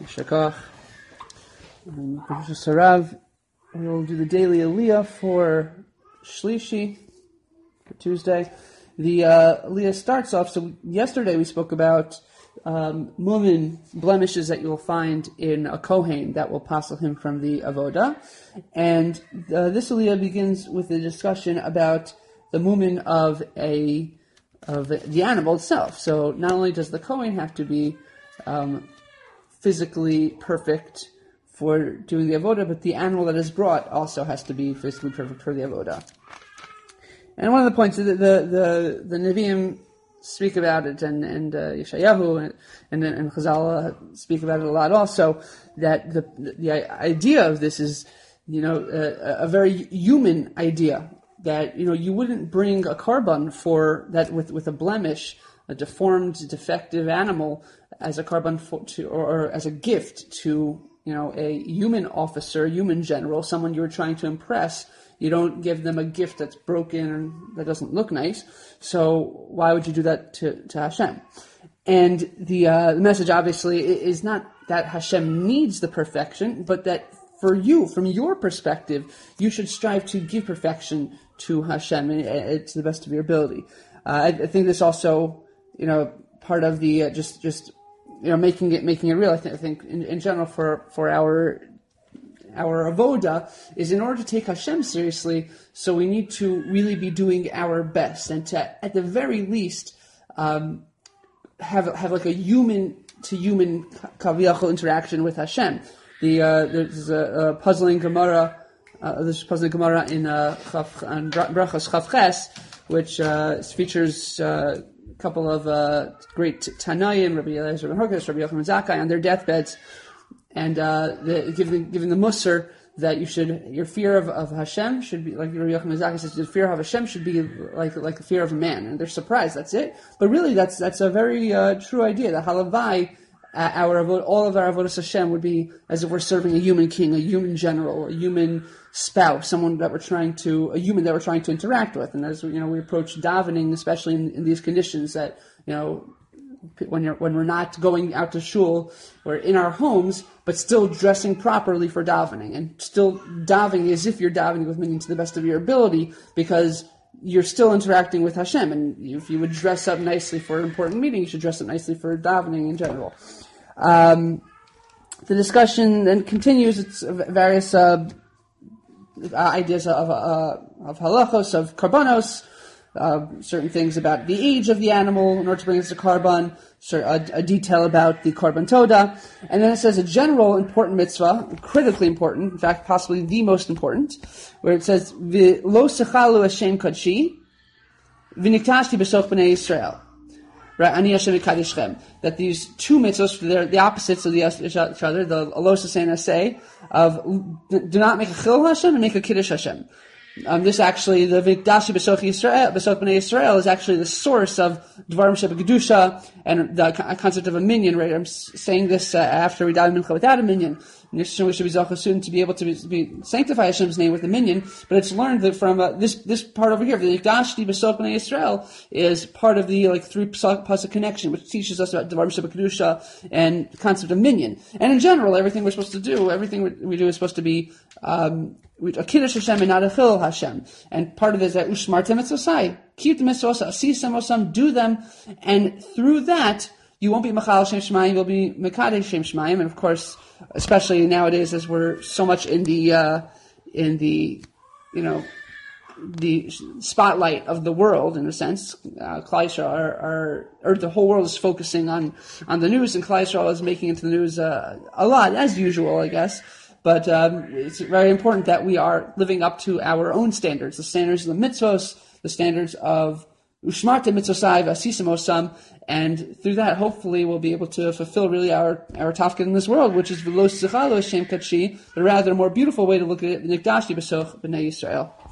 Shakach. Professor Sarav will do the daily Aliyah for Shlishi, for Tuesday. The Aliyah starts off, so yesterday we spoke about mumin, blemishes that you'll find in a Kohen that will passel him from the Avoda. And this Aliyah begins with a discussion about the mumin of the animal itself. So not only does the Kohen have to be physically perfect for doing the avoda, but the animal that is brought also has to be physically perfect for the avoda. And one of the points that the Nevi'im speak about it, and Yeshayahu and Chazal speak about it a lot also, that the idea of this is, a very human idea, that, you wouldn't bring a korban for that with a blemish, a deformed, defective animal as a korban or as a gift to, a human officer, human general, someone you're trying to impress. You don't give them a gift that's broken and that doesn't look nice. So why would you do that to Hashem? And the message obviously is not that Hashem needs the perfection, but that for you, from your perspective, you should strive to give perfection to Hashem to the best of your ability. I think this also, part of the making it real. I think in general for our avoda is, in order to take Hashem seriously, so we need to really be doing our best, and to, at the very least, have like a human to human kaviyachol interaction with Hashem. There's a puzzling Gemara. There's a puzzling Gemara in Brachos Chaf Ches, which features a couple of great Tanaim, Rabbi Eliezer ben Horkos, Rabbi Yochanan Zakkai, on their deathbeds, and giving the Musar that your fear of Hashem should be, like Rabbi Yochanan Zakkai says, the fear of Hashem should be like the fear of a man. And they're surprised, that's it. But really, that's a very true idea. The halavai, all of our avodas Hashem would be as if we're serving a human king, a human general, a human spouse, a human that we're trying to interact with. And as we approach davening, especially in these conditions, that when we're not going out to shul, we're in our homes, but still dressing properly for davening, and still davening as if you're davening with meaning to the best of your ability, because you're still interacting with Hashem. And if you would dress up nicely for an important meeting, you should dress up nicely for davening in general. The discussion then continues. It's various ideas of halachos, of karbanos, certain things about the age of the animal in order to bring us to karban, a detail about the korban toda, and then it says a general important mitzvah, critically important, in fact possibly the most important, where it says V'lo sechalu Hashem kadshi v'niktashti b'soch b'nei Yisrael. Right, Ani Hashem Kadishchem. That these two mitzvahs, they're the opposites of each other. The Alos Hashem say of do not make a chil Hashem and make a kiddush Hashem. This actually, the Vikdashi B'soch B'nei Yisrael is actually the source of Dvarim Shebekadusha and the concept of a minyan. Right, I'm saying this after we daven mincha without a minyan. We should be zochah soon to be able to sanctify Hashem's name with the minyan. But it's learned that from this part over here, the Vikdashi B'soch B'nei Yisrael is part of the three pasuk connection, which teaches us about Dvarim Shebekadusha and the concept of minyan. And in general, everything we're supposed to do, everything we do is supposed to be a kiddush Hashem and not a chil Hashem. And part of it is that ushmartem mitzvosai, keep the mitzvos, asisem osam, do them, and through that you won't be machal Shem Shemaim, you'll be mekadesh Shem Shemaim. And of course, especially nowadays, as we're so much in the spotlight of the world, in a sense, Klal Yisrael or the whole world is focusing on the news, and Klal Yisrael is making it to the news a lot, as usual, I guess. But it's very important that we are living up to our own standards, the standards of the mitzvos, the standards of ushmarte mitzvosai v'asisim osam, and through that, hopefully, we'll be able to fulfill really our tafkid in this world, which is v'lo sechalu Hashem kadshi, but rather a more beautiful way to look at it, the nikdashi b'soch b'nei Yisrael.